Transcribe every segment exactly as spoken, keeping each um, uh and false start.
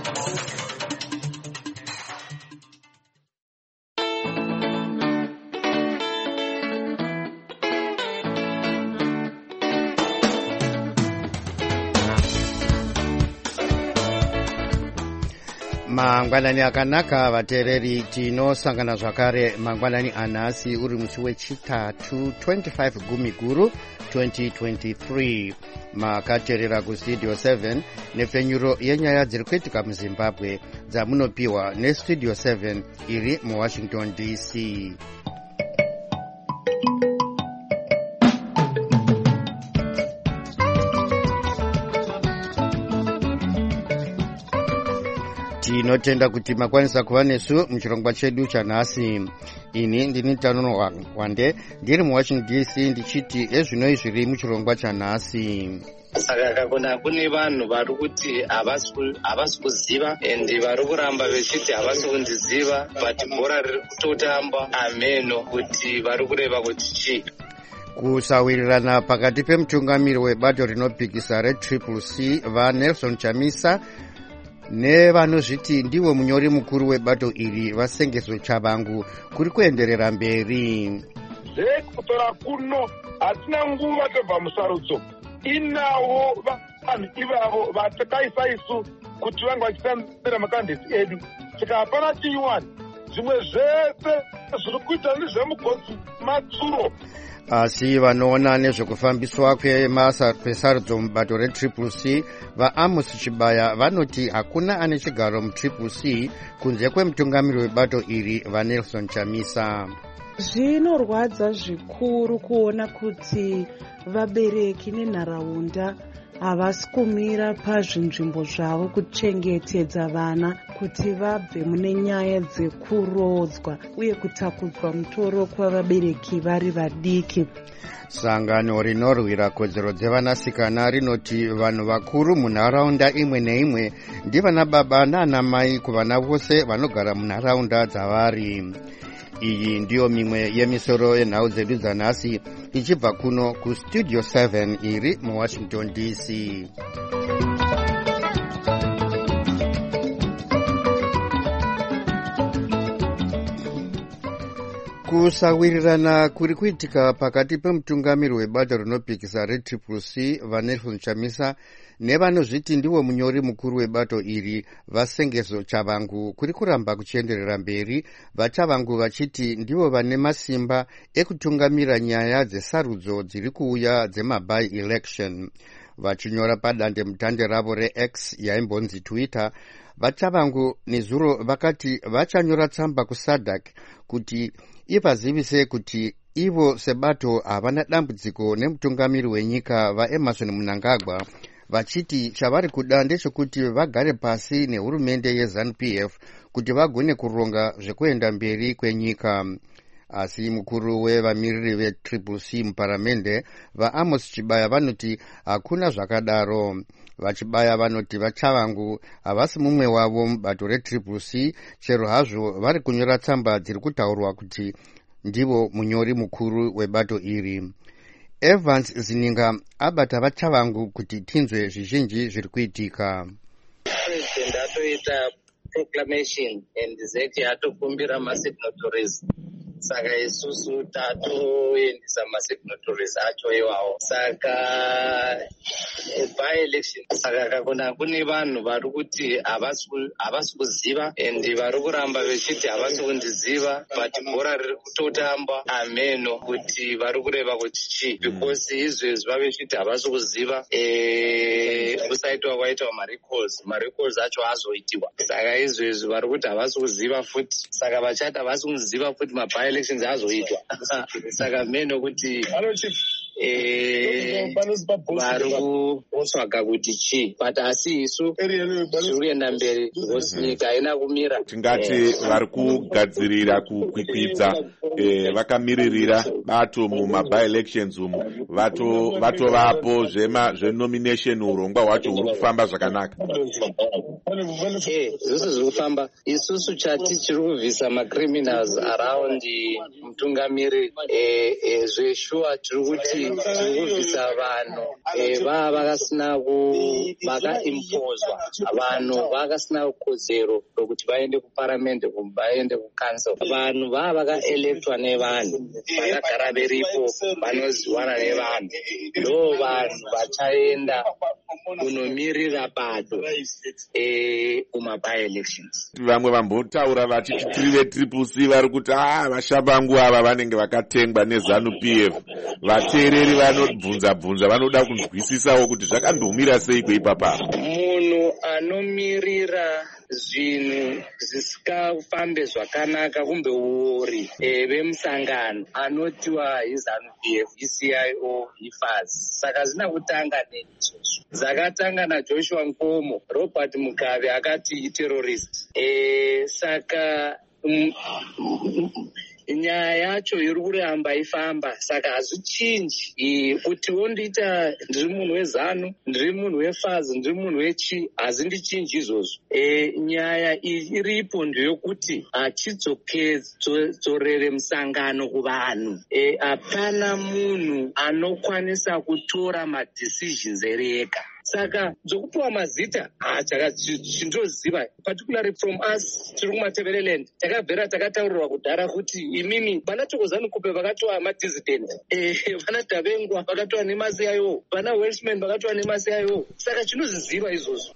Mangwanani akanaka vateereri, tinosangana zvakare mangwanani anhasi uri musi wechitatu twenty-five Gumiguru twenty twenty-three. Makateerera kustudio seven nepfenyuro yenyaya dziri kuitika muZimbabwe dzamunopiwa nestudio seven iri muWashington D C. Tinotenda kuti makwanisa kuva nesu muchirongwa chedu chanhasi. Ini ndini Tanono Wande ndiri muWashington D C ndichiti ezvinoi zviri muchirongwa chanhasi. Saka kakona kune vanhu vari kuti havasi kuziva endi vari kuramba vechiti havasi kundiziva, but bhora riri kutotamba ameno kuti vari kureva kuti chii. Kusawirirana pakati pemutungamiri webato rinopikisa retriple C vaNelson Chamisa nevanozviti ndiwo munyori mukuru webato iri vaSengeso Chavangu kuri kuenderera mberi. Zvekutora kuno hatina nguva tobva musarudzo. Inawo vanhu ivavo vatakaisa isu kuti vange vachitambira makandidati edu. Saka hapana tiwani. Zvimwe zvese zviri kuita ndezvemugodzi matsuro. Asi vanoona nezvekufambiswa kwesarudzo mubato retriple C vaAmos Chibaya vanoti hakuna ane chigaro mutriple C kunze kwemutungamiri webato iri vaNelson Chamisa. Zvinorwadza zvikuru kuona kuti vabereki nenharaunda havasi kumira pazvinzvimbo zvavo kuchengetedza vana kuti vabve mune nyaya dzekurodzwa uye kutakudzwa mutoro kwavabereki vari vadiki. Sangano rinorwira kodzero dzevanasikana rinoti vanhu vakuru munharaunda imwe neimwe ndivana baba nana mai kuvana vose vanogara munharaunda dzavari. Iyi ndiyo mimwe yemisoro yenhau dzedu dzanhasi ichibva kuno kustudio seven iri muWashington D C. Kusawirirana kuri kuitika pakati pemutungamiri webato rinopikisa retriple C vaNelson Chamisa nevanozviti ndiwo munyori mukuru webato iri vaSengeso Chavangu kuri kuramba kuchienderera mberi, vaChavangu vachiti ndivo vane masimba ekutungamira nyaya dzesarudzo dziri kuuya dzemaby election. Vachinyora padande mutande ravo reX yaimbonzi Twitter, vaChavangu nezuro vakati vachanyora tsamba kuSADC kuti ivazivise kuti ivo sebato havana dambudziko nemutungamiri wenyika vaEmmerson Mnangagwa, vachiti chavari kuda ndechekuti vagare pasi nehurumende yeZANU P F kuti vagone kuronga zvekuenda mberi kwenyika. Asi mukuru wevamiriri vetriple C muparamende vaAmos Chibaya vanoti hakuna zvakadaro. Vachibaya vanoti vaChavangu havasi mumwe wavo mubato retriple C, chero hazvo vari kunyora tsamba dziri kutaurwa kuti ndivo munyori mukuru webato iri. Evans Zininga abata vaChavangu kuti tinzwe zvizhinji zviri kuitika. President atoita proclamation and zeti atokumbira masignatories. Saka isusu tatoendesa masignatories acho iwawo. Saka by election saka kakona kune vanhu vari kuti havasi kuziva endi vari kuramba vechiti havasi kundiziva, but bhora riri kutotamba ameno kuti vari kureva kuti chii, because izvezvi vavechiti havasi kuziva kusaitwa kwaitwa marecalls marecalls acho azoitiwa. Saka izvezvi vari kuti havasi kuziva futi, saka vachati havasi kuziva futi maby elections azoitwa. Saka meno kuti vari kutsvaga kuti chii, but asi isu tiri kuenda mberi because nyika haina kumira. Tingati vari kugadzirira kukwikwidza vakamiririra bato mumaby elections umu vatovapo zvema zvenomination urongwa hwacho huri kufamba zvakanaka. zvose zviri kufamba. Isusu chati chiri kubvisa macriminals around mutungamiri zveshuwa tiri kuti tiri kubvisa vanhu vava vakasina vakaimposwa, vanhu vakasina kodzero rokuti vaende kuparamende, vaende kukansel. Vanhu vava vakaelektwa nevanhu, vakagara veripo, vanoziwana nevanhu, ndo vanhu vachaenda kunomirira bado kuma-by-elections. Vamwe vambotaura vachiti tiri vetriple C vari kuti ah vashabangu ava vanenge vakatengwa neZANU P F. Vateereri vanobvunza bvunza, vanoda kunzwisisawo kuti zvakambomira sei kweipapa. Munhu anomirira zvinhu zvisikafambe zvakanaka kumbe uori vemusangano anotiwa iZANU P F, I C I O, I F A Z. Saka zina kutanga neizvozvo. Zakatanga naJoshua Nkomo, Robert Mugabe akati iterrorist. E, saka mm, nyaya yacho iri kuramba ifamba, saka hazvichinji kuti wondiita ndiri munhu weZANU, ndiri munhu weF A Z, ndiri munhu wechi, hazindichinji izvozvo. E, nyaya iripo ndeyokuti hachidzorere musangano kuvanhu. E, hapana munhu anokwanisa kutora madecisions ega. Saka dzokupiwa mazita chindoziva particularly from us tiri kumaTebeleland takabvera takataurirwa kudhara kuti imimi vana Thokozani Kupe vakatova madissident, vana Davengwa vakatova nemasi yayo, vana Welshman vakatova nemasi yayo. Saka chinozviziva izvozvo.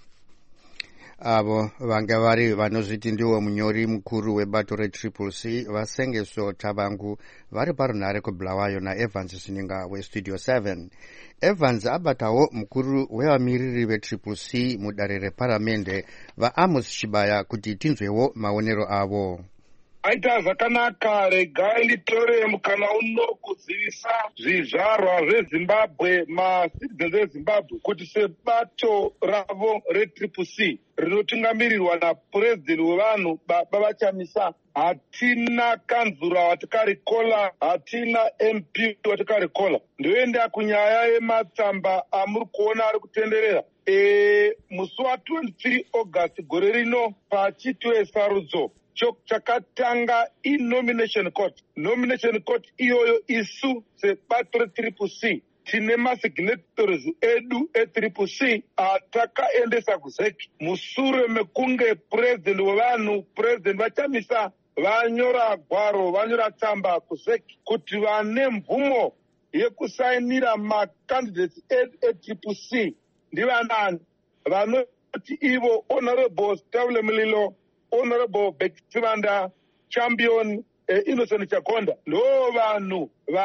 Avo vanga vari vanozviti ndiwo munyori mukuru webato retriple C Vasengeso Thabangu vari parunhare kuBulawayo naEvans Sininga westudio seven. Evans abatawo mukuru wevamiriri vetriple C mudare reparamende vaAmos Chibaya kuti tinzwewo maonero avo. Aita zvakanaka, regai nditore mukana uno kuzivisa zvizvarwa zveZimbabwe, macitizens eZimbabwe kuti sebato ravo retriple C rinotungamirirwa napurezidendi wevanhu Baba Vachamisa, hatina kanzura watikarikola, hatina M P watikarikola. Ndoenda kunyaya yematsamba amuri kuona ari kutenderera. E, musi wa-twenty-three August gore rino pachitwe sarudzo chakatanga i-nomination court. Nomination court iyoyo isu sebato retriple C tine masignatories edu e-triple C atakaendesa kuzeki musure mekunge purezidendi wevanhu, purezidendi Vachamisa vanyora gwaro, vanyora tsamba kuzeki kuti vane mvumo yekusainira macandidates e-triple C ndivanani. Vanoti ivo Honorable Stavile Mulilo, Honorable Bekitsivanda, Champion eh, Innocent Chakonda ndo vanhu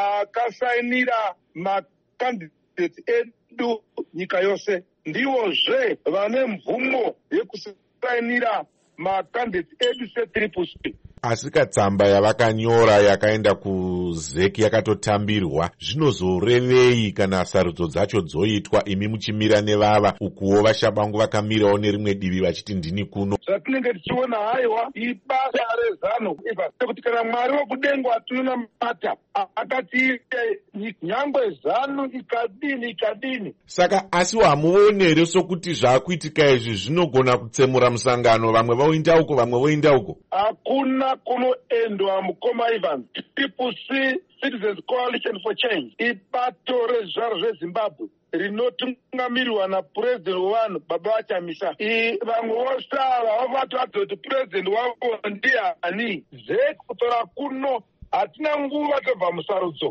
vakasainira macandidates edu nyika yose, ndivozve vane mvumo yekusainira macandidates edu se-triple C. Asi katsamba yavakanyora yakaenda kuzeki yakatotambirwa, zvinozorevei kana sarudzo dzacho dzoitwa imi muchimira nevava ukuwo vashabangu vakamirawo nerimwe divi vachiti ndini kuno? Zvatinenge tichiona haiwa ibasa reZANU kuti kana Mwari wekudenga ationa mata akati nyangwe ZANU ikadini ikadini. Saka asi hamuonere sokuti zvaakuitika izvi zvinogona kutsemura musangano, vamwe voenda uko vamwe voenda uko? Hakuna kunoendwa mukoma Ivan. Triple C Citizens Coalition for Change ibato rezvaro zveZimbabwe rinotungamirirwa napurezidendi wevanhu Baba Vachamisa. Vamwe vose ava vavati kuti purezidendi wavo ndiani. Zvekutora kuno hatina nguva tobva musarudzo.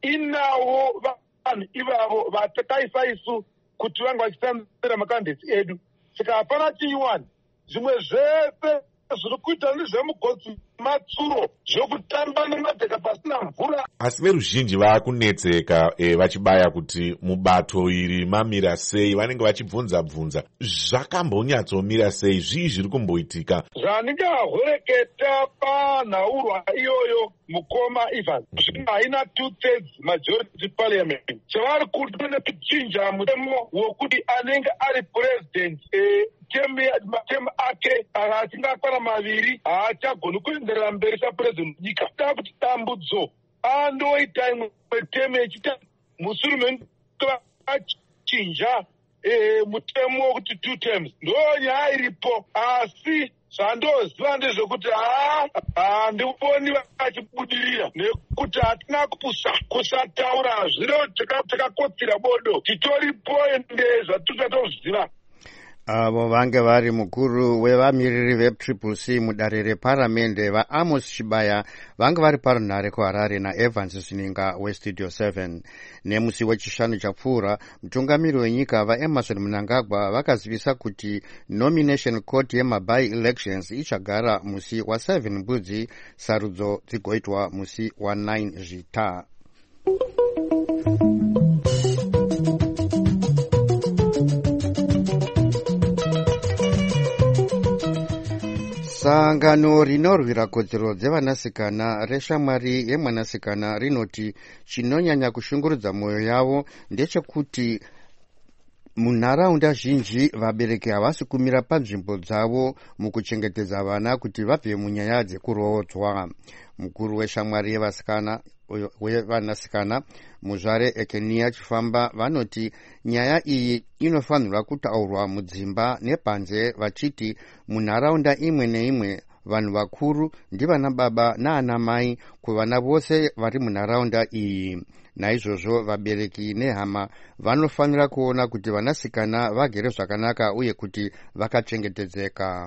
Inawo vanhu ivavo vatakaisa isu kuti vange vachitambira macandidates edu. Saka hapana chiwani. Zvimwe zvese zviri kuita ndezvemugodzi matsuro zvokutamba nemadheka pasina mvura. Asi veruzhinji vaakunetseka e, vachibaya kuti mubato iri mamira sei, vanenge vachibvunza bvunza zvakambonyatsomira sei, zvii zviri kumboitika. Zvanenge ahwereketa panhaurwa iyoyo mukoma Ivan haina two thirds majority parliament. Chavari kuti nekuchinja mutemo wokuti anenge ari president e, matemu ake achinge maviri haachagoni kuenderera mberi sapurezidendi nyika. Ta kuti dambudzo andoita imwe temu yechita musuru menge vachinja e, mutemo wekuti two terms ndo nyaya iripo, asi zvandoziva ndezvekuti handiboni vachibudirira nekuti hatina kusataura zviro takakotsira bodo titoripo ende zvatisatoziva. avo vange vari mukuru wevamiriri vetriple c mudare reparamende vaamos chibaya vange vari parunhare kuharare naevans zininga westudio seven. nemusi wechishanu chapfuura mutungamiri wenyika vaemerson mnangagwa vakazivisa kuti nomination court yemaby elections ichagara musi wa seven mbudzi, sarudzo dzigoitwa musi wa nine zvita. sangano rinorwira kodzero dzevanasikana reshamwari yemwanasikana rinoti chinonyanya kushungurudza mwoyo yavo ndechekuti munharaunda zhinji vabereki havasi kumira panzvimbo dzavo mukuchengetedza vana kuti vabve munyaya dzekuroodzwa. mukuru weshamwari yevasikana wevanasikana muzvare ekenia chifamba vanoti nyaya iyi inofanirwa kutaurwa mudzimba nepanze, vachiti munharaunda imwe neimwe vanhu vakuru ndivana baba naana mai kuvana vose vari munharaunda iyi. naizvozvo vabereki nehama vanofanira kuona kuti vanasikana vagere zvakanaka uye kuti vakachengetedzeka.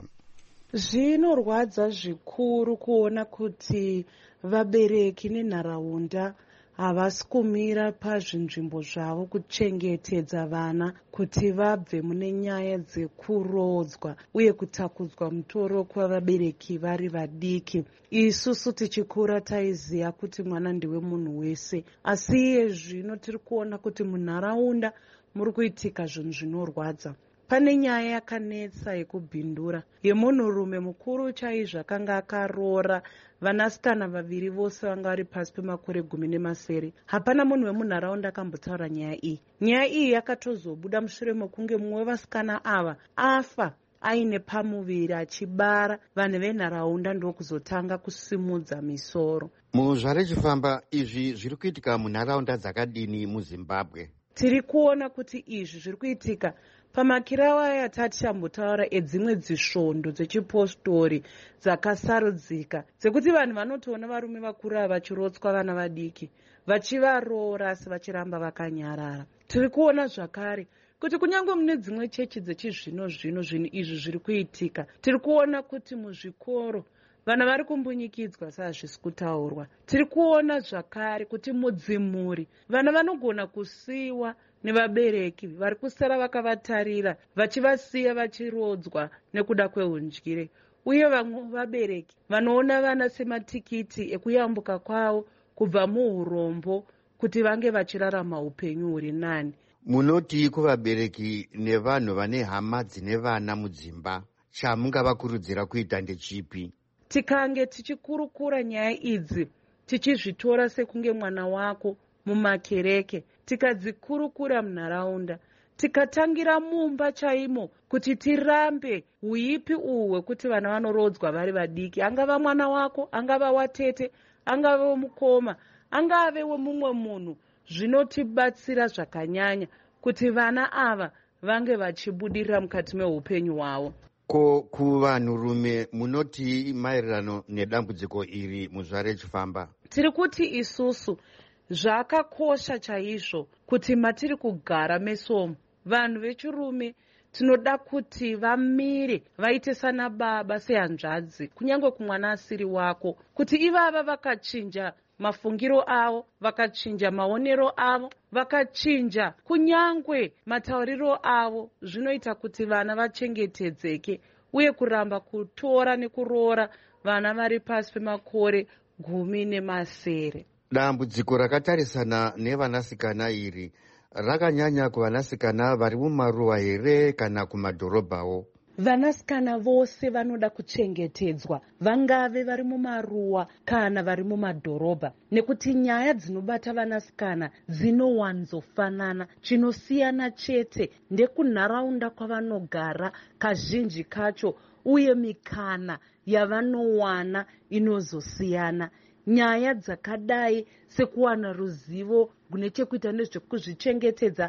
zvinorwadza zvikuru kuona kuti vabereki nenharaunda havasi kumira pazvinzvimbo zvavo kuchengetedza vana kuti vabve mune nyaya dzekuroodzwa uye kutakudzwa mutoro kwavabereki vari vadiki. isusu tichikura taiziva kuti mwana ndiwe munhu wese, asi iye zvino tiri kuona kuti munharaunda muri kuitika zvinhu zvinorwadza. pane nyaya yakanetsa yekubhindura yemunhurume mukuru chaizvo akanga akaroora vanasikana vaviri vose vanga vari pasi pemakore gumi nemasere. hapana munhu wemunharaunda akambotaura nyaya iyi. nyaya iyi yakatozobuda mushure mekunge mumwe wevasikana ava afa aine pamuviri achibara. vanhu venharaunda ndokuzotanga kusimudza misoro. muzvare chifamba, izvi zviri kuitika munharaunda dzakadini muzimbabwe? tiri kuona kuti izvi zviri kuitika pamakirawa atati chambotaura edzimwe dzisvondo dzechipostori dzakasarudzika dzekuti vanhu vanotoona varume vakuru ava vachirotswa vana vadiki vachivaroora asi vachiramba vakanyarara. tiri kuona zvakare kuti kunyange mune dzimwe chechi dzechizvino zvino zvinhu izvi zviri kuitika. tiri kuona kuti muzvikoro vana vari kumbunyikidzwa sezvisi kutaurwa. tiri kuona zvakare kuti mudzimuri vana vanogona kusiyiwa nevabereki vari kusara vakavatarira vachivasiya vachirodzwa nekuda kwehundyire, uye vamwe vabereki vanoona vana sematikiti ekuyambuka kwavo kubva muurombo kuti vange vachirarama upenyu huri nani. munoti kuvabereki nevanhu vane hama dzine vana mudzimba, chamungavakurudzira kuita ndechipi? tikange tichikurukura nyaya idzi tichizvitora sekunge mwana wako mumakereke, tikadzikurukura munharaunda, tikatangira mumba chaimo kuti tirambe uipi uhu hwekuti vana vanorodzwa vari vadiki, angava mwana wako, angava watete, angave womukoma, angave wemumwe munhu, zvinotibatsira zvakanyanya kuti vana ava vange vachibudirira mukati meupenyu hwavo. ko kuvanhurume munoti maererano nedambudziko iri muzvare chifamba? tiri kuti isusu zvakakosha chaizvo kuti matiri kugara mesomo vanhu vechirume tinoda kuti vamire vaite sana baba sehanzvadzi kunyange kumwana asiri wako, kuti ivava vakachinja mafungiro avo, vakachinja maonero avo, vakachinja kunyange matauriro avo, zvinoita kuti vana vachengetedzeke uye kuramba kutora nekuroora vana vari pasi pemakore gumi nemasere. dambudziko rakatarisana nevanasikana iri rakanyanya kuvanasikana vari mumaruwa here kana kumadhorobhawo? vanasikana vose vanoda kuchengetedzwa, vangave vari mumaruwa kana vari mumadhorobha, nekuti nyaya dzinobata vanasikana dzinowanzofanana. chinosiyana chete ndekunharaunda kwavanogara kazhinji kacho, uye mikana yavanowana inozosiyana. nyaya dzakadai sekuwana ruzivo nechekuita nezvekuzvichengetedza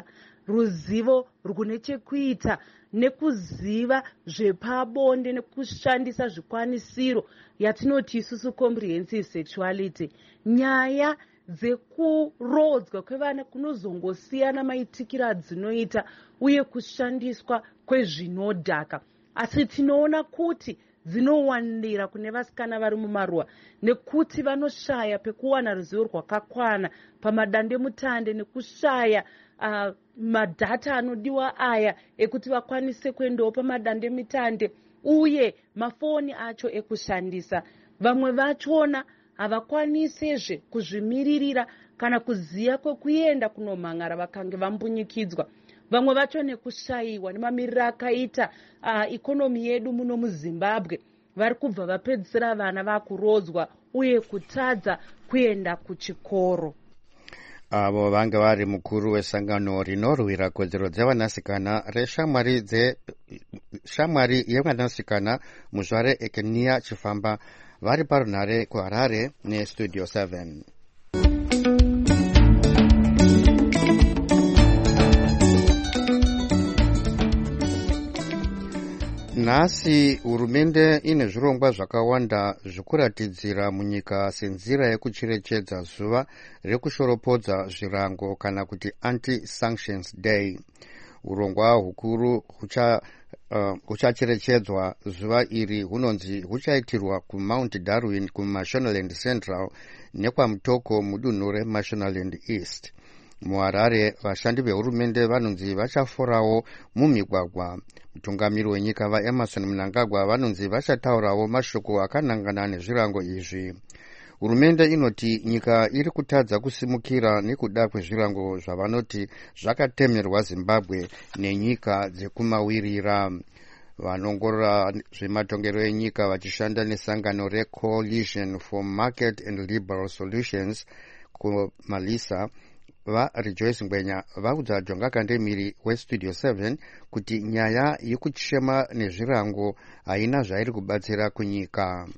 ruzivo rwune chekuita nekuziva zvepabonde nekushandisa zvikwanisiro yatinoti isusu comprehensive sexuality. Nyaya dzekurodzwa kwevana kunozongosiyana maitikiro adzinoita uye kushandiswa kwezvinodhaka, asi tinoona kuti dzinowandira kune vasikana vari mumaruwa nekuti vanoshaya pekuwana ruzivo rwakakwana pamadandemutande nekushaya uh, madhata anodiwa aya ekuti vakwanise kuendawo pamadandemutande uye mafoni acho ekushandisa. Vamwe vachona havakwanisezve kuzvimiririra kana kuziya kwekuenda kunomhangara vakange vambunyikidzwa. Vamwe vacho nekushayiwa nemamiriro akaita uh, ikonomi yedu muno muZimbabwe, vari kubva vapedzisira vana vakurodzwa uye kutadza kuenda kuchikoro. Avo vanga vari mukuru wesangano rinorwira kodzero dzevanasikana reshamwari dze shamwari yevanasikana muzvare Ekenia Chifamba vari parunhare kuHarare nestudio seven. Nhasi hurumende ine zvirongwa zvakawanda zvekuratidzira munyika senzira yekucherechedza zuva rekushoropodza zvirango kana kuti anti-sanctions day. Urongwa hukuru huchacherechedzwa uh, zuva iri hunonzi huchaitirwa kuMount Darwin kuMashonaland Central nekwamutoko mudunhu reMashonaland East. MuHarare vashandi vehurumende vanonzi vachaforawo mumigwagwa. Mutungamiri wenyika vaEmerson Mnangagwa vanonzi vachataurawo mashoko akanangana nezvirango izvi. Hurumende inoti nyika iri kutadza kusimukira nekuda kwezvirango zvavanoti zvakatemerwa Zimbabwe nenyika dzekumawirira. Vanongorora zvematongero enyika vachishanda nesangano reCoalition for Market and Liberal Solutions kuMalisa vaRejoice Ngwenya vaudza Jonga Kandemiri westudio seven kuti nyaya yekuchema nezvirango haina zvairi kubatsira kunyika.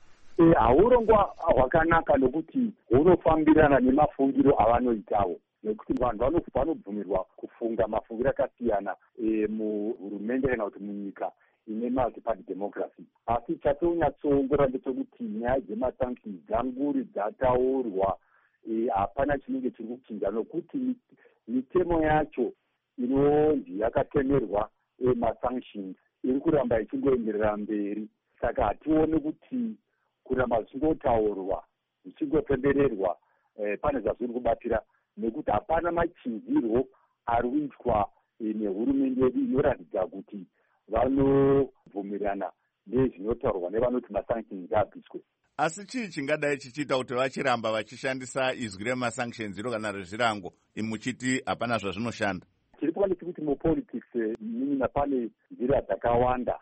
Haurongwa hwakanaka nokuti hunofambirana nemafungiro avanoitawo, nekuti vanhu vanobvumirwa kufunga mafungiro akasiyana muhurumende kana kuti munyika ine multi-party democracy. Asi chatonyatsoongora ndechekuti nyaya dzemasanctions dzanguri dzataurwa, hapana chinenge chiri kuchinja nokuti mitemo yacho inonzi yakatemerwa masanctions iri kuramba ichingoenderera mberi. Saka hatione kuti kuramba zvichingotaurwa zvichingopembererwa eh, pane zvazviri kubatira, nekuti hapana machinzirwo ari kuitwa nehurumende yedu inoratidza kuti vanobvumirana nezvinotaurwa nevanoti masanctions abviswe. Asi chii chingadai chichiita kuti vachiramba vachishandisa izwi remasanctions iro kana rezvirango muchiti hapana zvazvinoshanda? Chiri kuva ndechekuti mupolitics nina pane nzira dzakawanda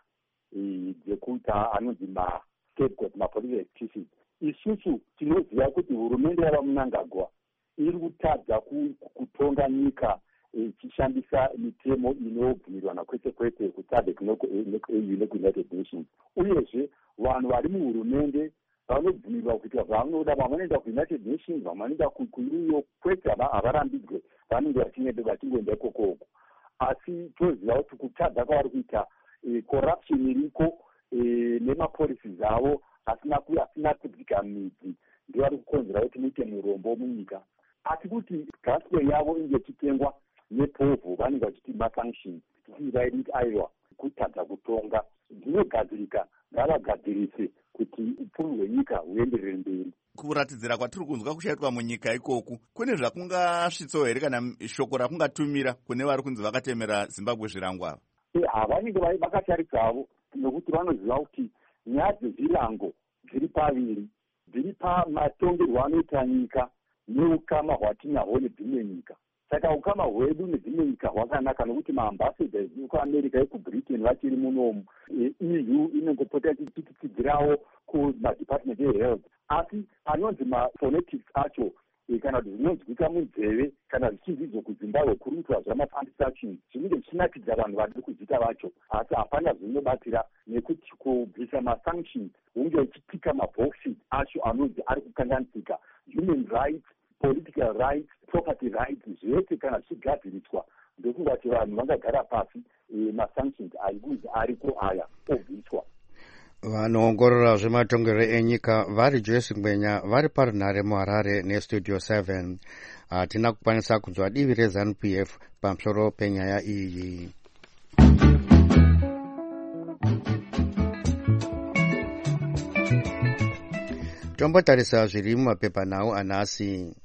dzekuita anonzi ma-scapegoat, ma-political excuses. Isusu tinoziva kuti hurumende yava Mnangagwa iri kutadza kutonga nyika ichishandisa mitemo inobvumirwana kwete kwete kusadec nekuunited nations. Uyezve vanhu vari muhurumende vanobvumirwa kuita zvavanoda, vamwe vanoenda kuunited nations, vamwe vanoenda kuiyo, kwete havarambidzwe, vanenge vachingoenda ikokoko. Asi toziva kuti kutadza kwavari kuita corruption iriko nemapolicies avo asina kudzika midzi ndio vari kukonzera kuti muite murombo munyika. Asi kuti gasway yavo inge ichitengwa nepovhu vanenge vachiti masanctions, tichivaidi kuti aiwa kutadza kutonga zvinogadzirika, ngavagadzirise kuti upfumi hwenyika huenderere mberi. Kuratidzira kwatiri kunzwa kuchaitwa munyika ikoku, kune zvakungasvitsawo here kana shoko rakungatumira kune vari kunzi vakatemera Zimbabwe zvirango ava? Havanenge vakatarisavo, nokuti vanoziva kuti nyaya dzezvirango dziri paviri, dziri pamatongerwo anoita nyika neukama hwatinahwo nedzimwe nyika. Saka ukama hwedu nedzimwe nyika hwakanaka, nokuti maambassadors ekuAmerica, ekuBritain vachiri munomu, E U inongopota ichitidzirawo kumadepartment ehealth. Asi anonzi maphonetics acho kana kuti zvinonzwika munzeve kana zvichizidzwa kuZimbabwe kuri kuitwa zvama-anti-sanctions zvinenge zvichinakidza vanhu vari kuzita vacho, asi hapana zvinobatsira, nekuti kubvisa masanctions hunge uchitika maboxes acho anonzi ari kukanganisika human rights, political rights, property rights, zvese kana zvichigadziriswa ndokungati vanhu vangagara pasi masanctions aikunzi ariko aya obviswa. Vanoongorora zvematongerero enyika vari Joyce Ngwenya vari parunhare muHarare nestudio seven. Hatina kukwanisa kunzwa divi reZANU P F pamusoro penyaya iyi. Tombotarisa zviri mumapepanhau anhasi.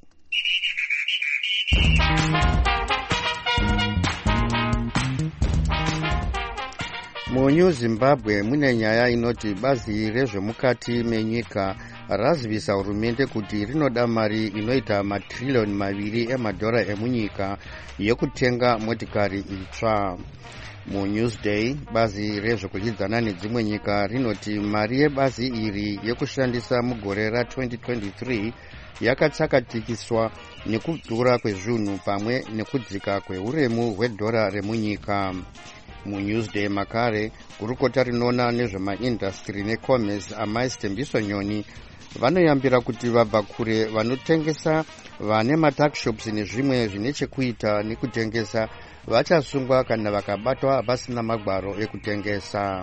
Munew Zimbabwe mune nyaya inoti bazi rezvemukati menyika razivisa hurumende kuti rinoda mari inoita matririyoni maviri emadhora emunyika yekutenga motikari itsva. MuNewsday bazi rezvekudyidzana nedzimwe nyika rinoti mari yebazi iri yekushandisa mugore ra-twenty twenty-three yakatsakatikiswa nekudhura kwezvinhu pamwe nekudzika kweuremu hwedhora remunyika. MuNewsday makare gurukota rinoona nezvemaindastry necommerce amai Stembiso Nyoni vanoyambira kuti vabva kure vanotengesa vane matakishops nezvimwe zvine chekuita nekutengesa vachasungwa kana vakabatwa vasina magwaro ekutengesa.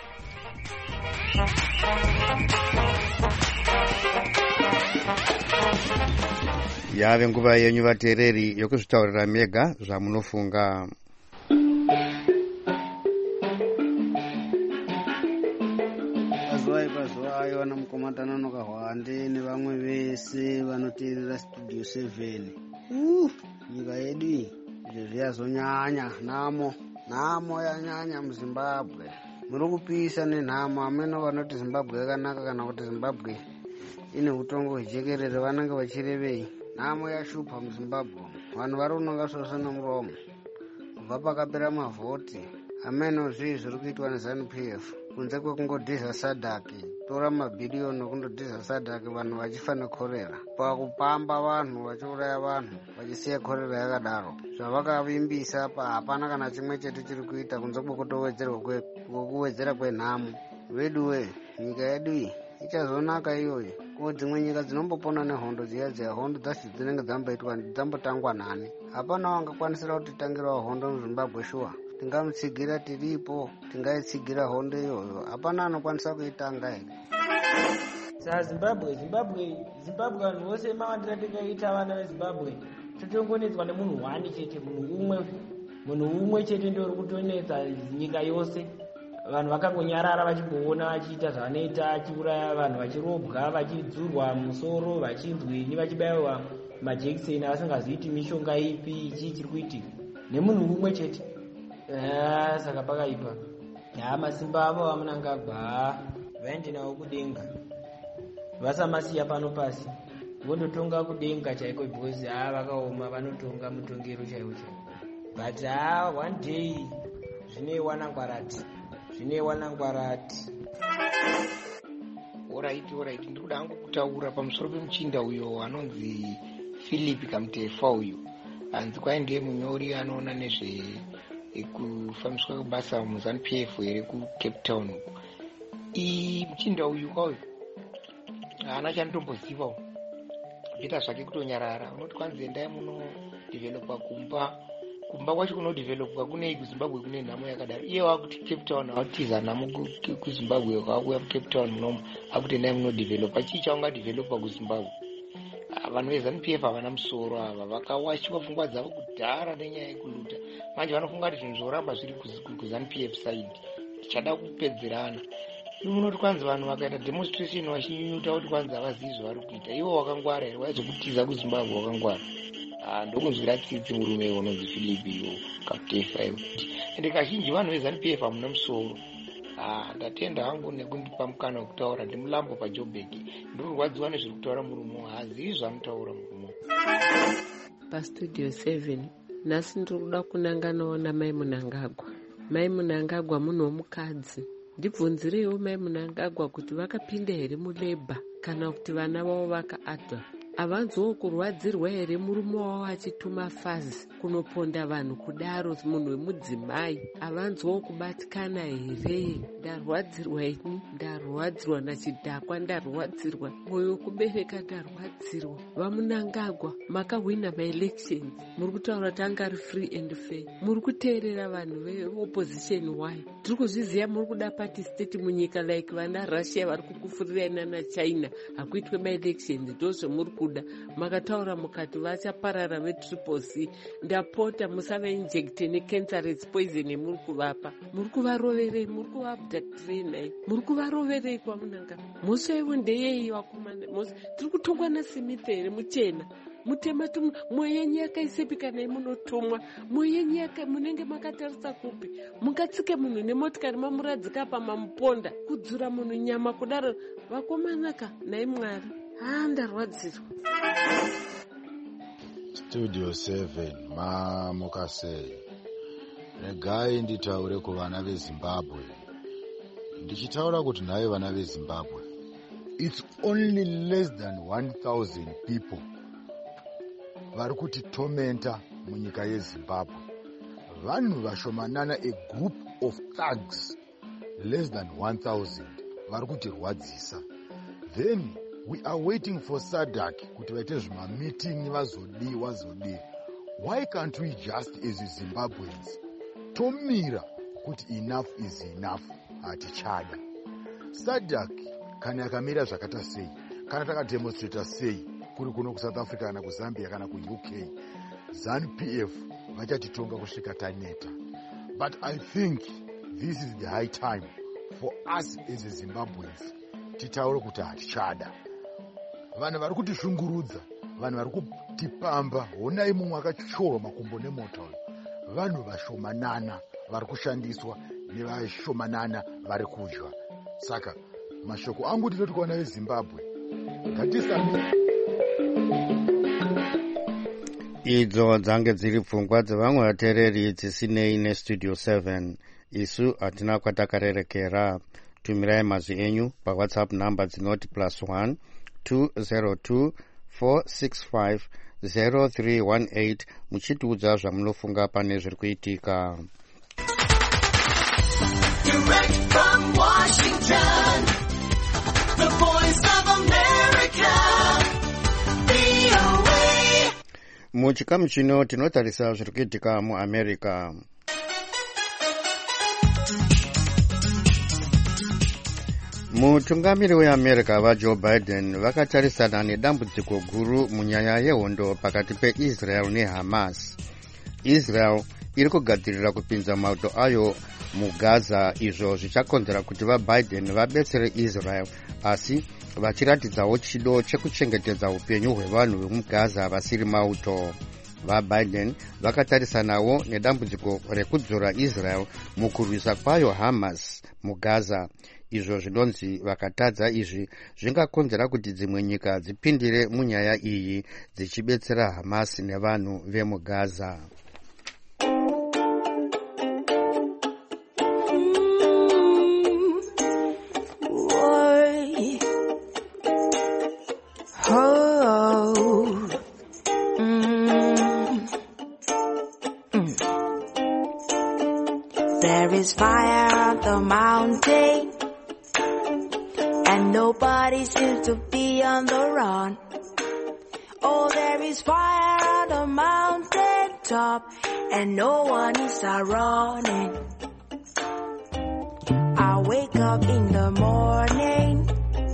Yave nguva yenyu vateereri yokuzvitaurira mega zvamunofunga. Pazuvayo vana mukomana nokahwande nevamwe vese vanoteerera studio seven. Uh, nyika yedu iyi izvi yazonyanya nhamo nhamo yanyanya muZimbabwe. Muri kupisa nenhamo ameno vanoti Zimbabwe yakanaka kana kuti Zimbabwe ine utongo hwejekerere vanenge vachirevei. Nhamo yashupa muZimbabwe. Vanhu vari kunonga sose nomuromo kubva pakapera mavhoti. Ameno zvii zviri kuitwa neZANU P F kunze kwekungodhiza sadhaki, tora mabhiriyoni okundodhiza sadhaki vanhu vachifa nekorera, pakupamba vanhu vachiuraya vanhu vachisiya korera yakadaro. Zvavakavimbisa apa hapana kana chimwe chete chiri kuita kunze kwekuwedzera kwenhamo. Veduwe, nyika yedu iyi ichazonaka iyoyo. Ko dzimwe nyika dzinombopona nehondo dziya dziya, hondo dzacho dzinenge dzamboitwa dzambotangwa nani. Hapana wangakwanisira kutitangirawo hondo muZimbabwe shuwa. Tingamutsigira tiripo, tingaitsigira hondo iyoyo. Hapana anokwanisa kuitanga here. Sa Zimbabwe, Zimbabwe, Zimbabwe vanhu vose mawandira tikaita vana veZimbabwe totongonetswa nemunhu wani chete, munhu umwe, munhu umwe chete ndio uri kutonetsa nyika yose. Vanhu vakangonyarara vachimboona vachiita zvavanoita, achiuraya vanhu, vachirobwa, vachidzurwa musoro, vachinzwini, vachibayiwa majekiseni vasingaziiti mishonga ipi ichi chiri kuitika nemunhu umwe chete. Ah, saka pakaipa. Ya masimba avo vamunangagwa vaende nawo kudenga. Vasamasiya pano pasi. Vondotonga kudenga chaiko because ah vakaoma vanotonga mutongero chaiwo chaiwo. But ah one day zvine wanangwarati. Zvine wanangwarati. Alright, alright. Ndikuda hangu kutaura pamusoro pemuchinda uyo anonzi Philip Kamutefa uyo. Anzi kwaende munyori anoona nezve kufambiswa kubasa muZANU P F here kuCape Town. I muchinda uyu kwauyu haana chanotombozivawo, kuita zvake kutonyarara. Unoti kwanzi endai muno developa kumba, kumba kwacho kunodevelopwa kunei kuZimbabwe kune nhamo yakadaro. Iye wakuti Cape Town awatiza nhamo kuZimbabwe, kwakuya kuCape Town munomu akuti endai muno developa. Chii chaungadevelopa kuZimbabwe? Vanhu veZANU P F havana musoro ava, vakawashwa pfungwa dzavo kudhara nenyaya yekuluta. Manje vanofunga kuti zvinhu zvoramba zviri kuZANU P F side tichada kupedzerana. Unoti kwanzi vanhu vakaita demonstration vachinyunyuta kuti kwanzi havazivi zvavari kuita. Ivo wakangwara here? Waizokutiza kuZimbabwe wakangwara? Ah, ndokunzwira tsitsi murume unonzi Philip iyo Kamutefa iyo. Ende kazhinji vanhu veZANU P F hamuna musoro. Ah, ndatenda hangu nekundipa mukana wekutaura ndimulambo paJoburg. Ndorwadziwa nezviri kutaura murumo, hazivi zvanotaura murumo. Pastudio seven nhasi ndiri kuda kunanganawo naMai Munangagwa. Mai Munangagwa munhu womukadzi. Ndibvunzireiwo Mai Munangagwa kuti vakapinda here muleba kana kuti vana vavo vakaadha havanziwo kurwadzirwa here murume wavo achituma fazi kunoponda vanhu kudaro, munhu wemudzimai havanziwo kubatikana here? Ndarwadzirwa ini, ndarwadzirwa nachidhakwa, ndarwadzirwa mwoyo wekubereka, ndarwadzirwa. Vamunangagwa makahwina maelections, muri kutaura kuti anga ari free and fair. Muri kuteerera vanhu veopposition why? Tiri kuzviziva muri kuda party state munyika like vana Russia vari kukufurira nana China hakuitwe maelections, ndozvamuri kuda. Makataura mukati vachaparara vetriple C. Ndapota musavainjecte necancer rates poison yemuri kuvapa. Muri kuvaroverei? Muri kuvaabductrenai? Muri kuvaroverei kwamunanga? Mhosva yevo ndeyei vakomana? Tiri kutongwa naSmith here muchena mutema tu mwoyo yenyu yakaisepi kana imunotumwa? Mwoyo yenyu yaka munenge makatarisa kupi? Mungatsike munhu nemotikari mamuradzika pa mamuponda kudzura munhu nyama kudaro vakomanaka nai Mwari. Ah, ndarwadzirwa. Studio seven mamukasei. Regai nditaure kuvana veZimbabwe. Ndichitaura kuti naye vana veZimbabwe, it's only less than one thousand people vari kuti tormenta munyika yeZimbabwe. Vanhu vashomanana, a group of thugs, less than one thousand vari kuti rwadzisa. Then we are waiting for S A D C kuti vaite zvima meeting vazodi vazodi. Why can't we just as Zimbabweans tomira kuti enough is enough? Hatichada. S A D C kana yakamira zvakata sei, kana takademonstrata sei kuri kuno kuSouth Africa kana kuZambia kana kuU K, ZANU P F vachatitonga kusvika taneta. But I think this is the high time for us as Zimbabweans titaure kuti hatichada. Vanhu vari kutishungurudza, vanhu vari kutipamba, honai mumwe akachorwa makumbo nemota uyu. Vanhu vashomanana vari kushandiswa nevashomanana vari kudya. Saka mashoko angu ndinoti kuvana veZimbabwe, ngatisami. Idzo dzange dziri pfungwa dzevamwe vateereri dzisinei neStudio seven. Isu hatina kwatakarerekera. Tumirai mazwi enyu paWhatsApp number dzinoti plus one two zero two four six five zero three one eight muchitiudza zvamunofunga pane zviri kuitika. Direct from Washington, the voice of America, V O A. Muchikamu chino tinotarisa zviri kuitika muAmerica. Mutungamiri weAmerica vaJoe Biden vakatarisana nedambudziko guru munyaya yehondo pakati peIsrael neHamas. Israel iri kugadzirira kupinza mauto ayo muGaza, izvo zvichakonzera kuti vaBiden vabetsere Israel, asi vachiratidzawo chido chekuchengetedza upenyu hwevanhu vemuGaza vasiri mauto. VaBiden vakatarisanawo nedambudziko rekudzora Israel mukurwisa kwayo Hamas muGaza. Izvo zvinonzi vakatadza izvi zvingakonzera kuti dzimwe nyika dzipindire munyaya iyi dzichibetsera Hamas nevanhu vemuGaza. There is fire on the mountain, and nobody seems to be on the run. Oh, there is fire on the mountain top, and no one is running. I wake up in the morning,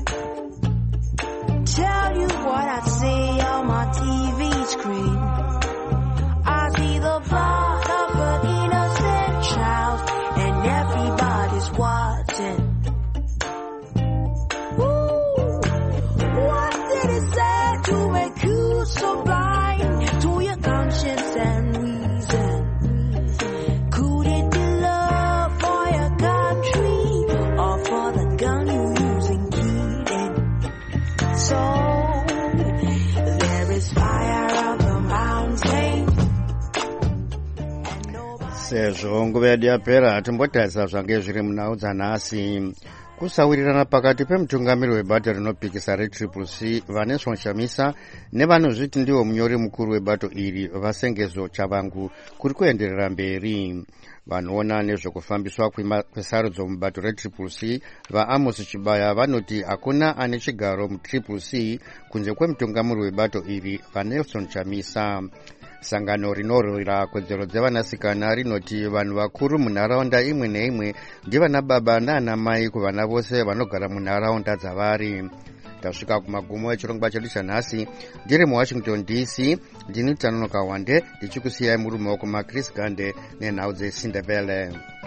tell you what I see on my T V screen. I see the blood of an innocent child, and everybody's watching. To make you so blind to your conscience and reason. Could it be love for your country or for the gun you're using, kidding? So there is fire on the mountain. Sezvo nguva yedu yapera hatimbotarisa zvange zviri munhau dzanhasi. kusawirirana pakati pemutungamiri webato rinopikisa retriple c Vanessa Nshamisa nevanozviti ndiwo munyori mukuru webato iri vasengezo Chavangu kuri kuenderera mberi. Vanoona nezvekufambiswa kwesarudzo mubato retriple c vaAmos Chibaya vanoti hakuna ane chigaro mutriple c kunze kwemutungamiri webato iri Vanessa Nshamisa. Sangano rinorwira kodzero dzevanasikana rinoti vanhu vakuru munharaunda imwe neimwe ndivana baba nana mai kuvana vose vanogara munharaunda dzavari. Tasvika kumagumo echirongwa chedu chanhasi. Ndiri muWashington D C, ndini Tanonoka Wande ndichikusiyai muri mumaoko maChris Gande nenhau dzeSindebele.